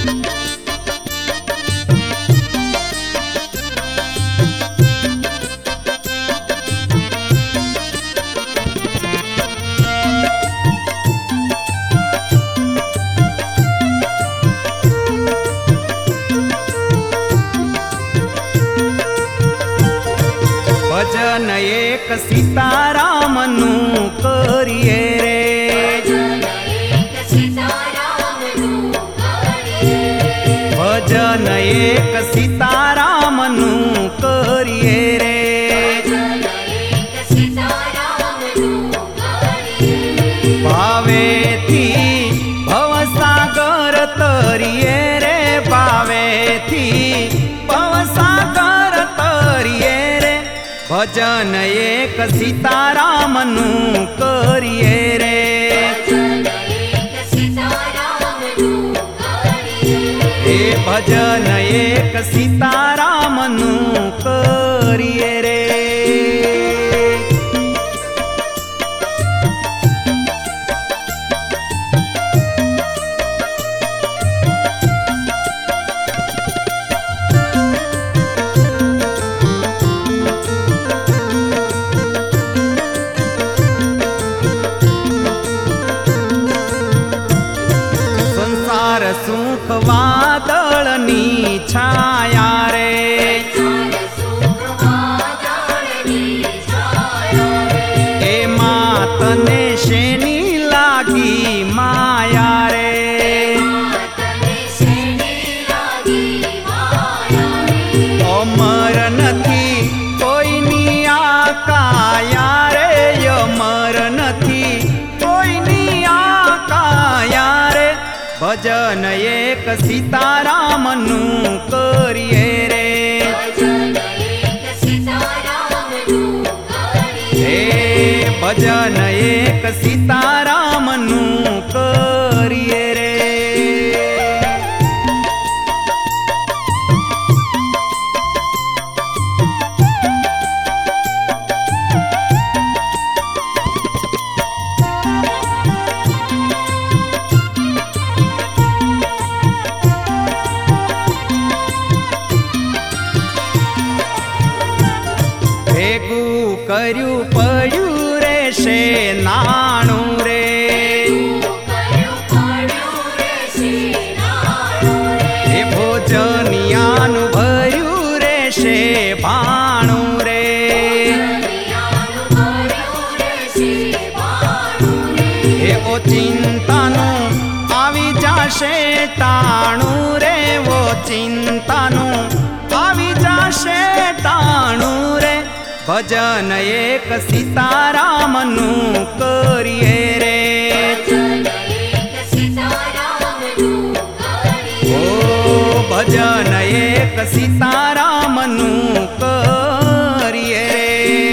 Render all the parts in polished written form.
ભજન એક સીતારામનું કરીએ રે, ભજન એક સીતારામનું કરીએ રે, ભાવેથી ભવસાગર તરીએ રે, ભાવેથી ભવસાગર તરીએ રે, ભજન એક સીતારામનું કરીએ રે, એ ભજન એક સીતારામનું કરીએ રે. સુખ વાદળની છાયા રે, એમાં તને શેની લાગી માયા રે, અમર નથી કોઈની આ કાયા રે, અમર નથી કોઈની આ કાયા રે, ભજન એક સીતારામનું કરીએ રે, હે ભજન એક સીતારામનું કરીએ રે. ભેગું કર્યું પડ્યું રે છે નાણું રે, એ ભોજનિયાનું ભર્યું રે છે ભાણું રે, એ ઓ ચિંતાનું આવી જશે ટાણું રે, ઓ ચિંતાનું આવી જશે ટાણું રે, ભજન એક સીતારામનું કરીએ રે, ઓ ભજન એક સીતારામનું કરીએ રે.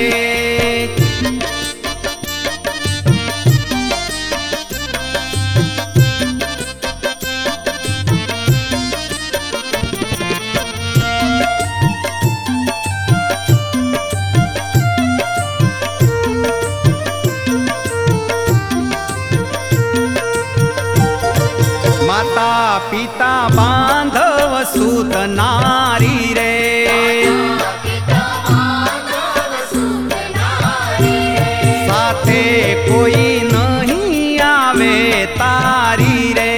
માતા પિતા બાંધવ સૂત નારી રે, સાથે કોઈ નહીં આવે તારી રે,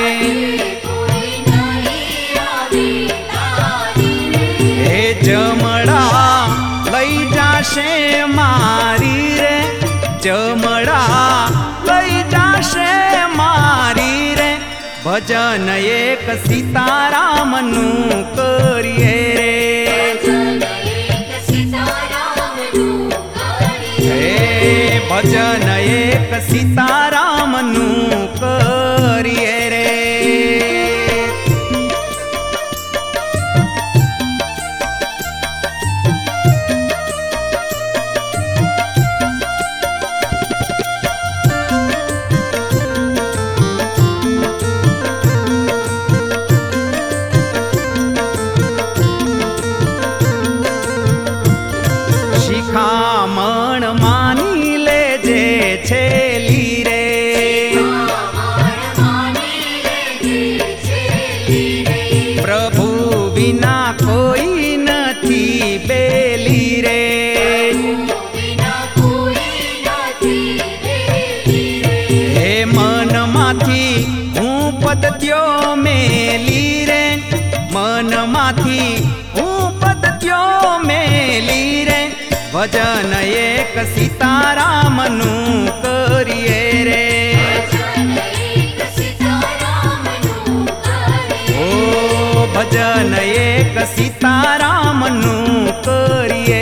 હે જમડા લઈ જાશે મારી રે, જમડા લઈ જાશે મારી રે, ભજન એક સીતારામનું કરીએ રે, હે ભજન એક સીતારામનું કરીએ રે. શિખામણ માની લેજે છેલી રે, વિના કોઈ નથી બેલી રે. હે મનમાંથી હું પદ્ધતિઓ મેલી રે, મનમાંથી હું પદ્ધતિઓ મેલી રે. ભજન એક સીતારામનું કરીએ રે. ઓ ભજન એક સીતારામનું કરીએ